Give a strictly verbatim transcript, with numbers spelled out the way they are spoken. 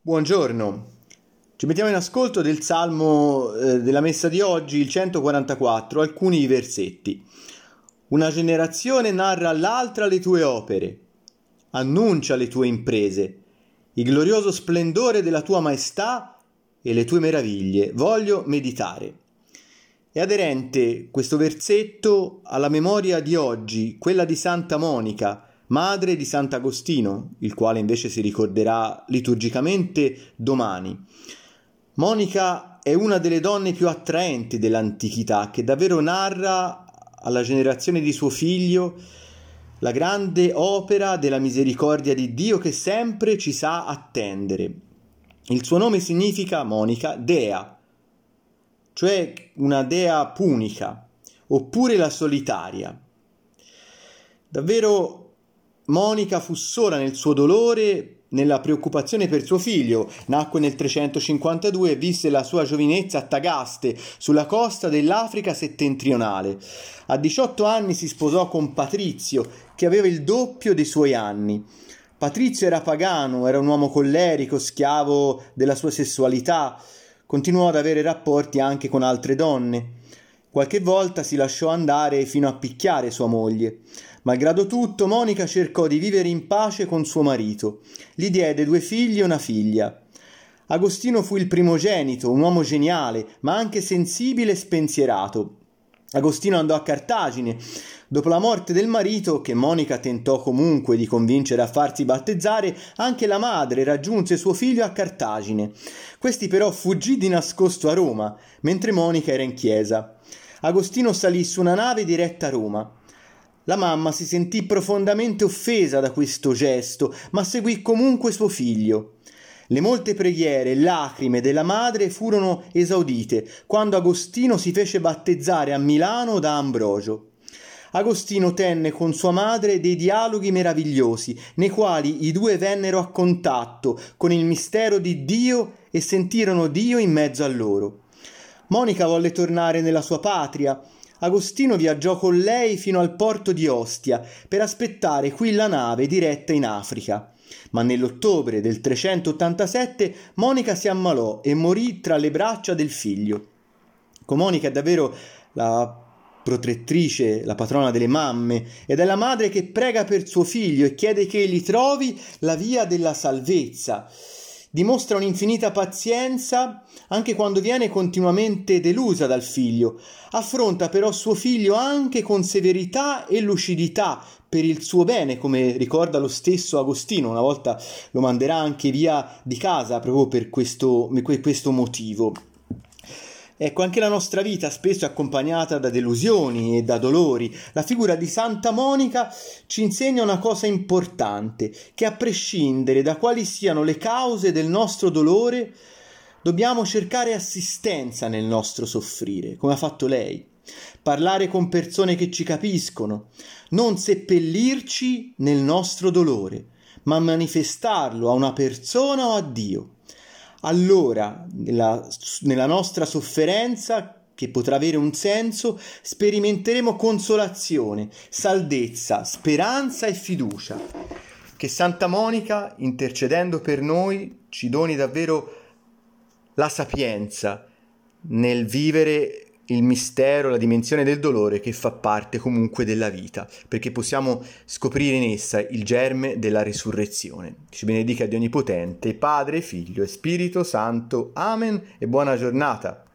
Buongiorno, ci mettiamo in ascolto del Salmo eh, della Messa di oggi, il centoquarantaquattro, alcuni versetti. Una generazione narra all'altra le tue opere, annuncia le tue imprese, il glorioso splendore della tua maestà e le tue meraviglie. Voglio meditare. È aderente questo versetto alla memoria di oggi, quella di Santa Monica, madre di Sant'Agostino, il quale invece si ricorderà liturgicamente domani. Monica è una delle donne più attraenti dell'antichità, che davvero narra alla generazione di suo figlio la grande opera della misericordia di Dio che sempre ci sa attendere. Il suo nome significa, Monica, dea, cioè una dea punica, oppure la solitaria. Davvero Monica fu sola nel suo dolore, nella preoccupazione per suo figlio. Nacque nel trecentocinquantadue e visse la sua giovinezza a Tagaste, sulla costa dell'Africa settentrionale. A diciotto anni si sposò con Patrizio, che aveva il doppio dei suoi anni. Patrizio era pagano, era un uomo collerico, schiavo della sua sessualità. Continuò ad avere rapporti anche con altre donne. Qualche volta si lasciò andare fino a picchiare sua moglie. Malgrado tutto, Monica cercò di vivere in pace con suo marito. Gli diede due figli e una figlia. Agostino fu il primogenito, un uomo geniale, ma anche sensibile e spensierato. Agostino andò a Cartagine. Dopo la morte del marito, che Monica tentò comunque di convincere a farsi battezzare, anche la madre raggiunse suo figlio a Cartagine. Questi però fuggì di nascosto a Roma, mentre Monica era in chiesa. Agostino salì su una nave diretta a Roma. La mamma si sentì profondamente offesa da questo gesto, ma seguì comunque suo figlio. Le molte preghiere e lacrime della madre furono esaudite quando Agostino si fece battezzare a Milano da Ambrogio. Agostino tenne con sua madre dei dialoghi meravigliosi, nei quali i due vennero a contatto con il mistero di Dio e sentirono Dio in mezzo a loro. Monica volle tornare nella sua patria. Agostino viaggiò con lei fino al porto di Ostia per aspettare qui la nave diretta in Africa. Ma nell'ottobre del trecentottantasette Monica si ammalò e morì tra le braccia del figlio. Con Monica è davvero la protettrice, la patrona delle mamme, ed è la madre che prega per suo figlio e chiede che egli trovi la via della salvezza. Dimostra un'infinita pazienza anche quando viene continuamente delusa dal figlio. Affronta però suo figlio anche con severità e lucidità per il suo bene, come ricorda lo stesso Agostino. Una volta lo manderà anche via di casa proprio per questo, per questo motivo. Ecco, anche la nostra vita spesso è accompagnata da delusioni e da dolori. La figura di Santa Monica ci insegna una cosa importante, che a prescindere da quali siano le cause del nostro dolore, dobbiamo cercare assistenza nel nostro soffrire, come ha fatto lei. Parlare con persone che ci capiscono, non seppellirci nel nostro dolore, ma manifestarlo a una persona o a Dio. Allora, nella, nella nostra sofferenza, che potrà avere un senso, sperimenteremo consolazione, salvezza, speranza e fiducia. Che Santa Monica, intercedendo per noi, ci doni davvero la sapienza nel vivere il mistero, la dimensione del dolore che fa parte comunque della vita, perché possiamo scoprire in essa il germe della risurrezione. Ci benedica Dio Onnipotente, Padre, Figlio e Spirito Santo. Amen e buona giornata.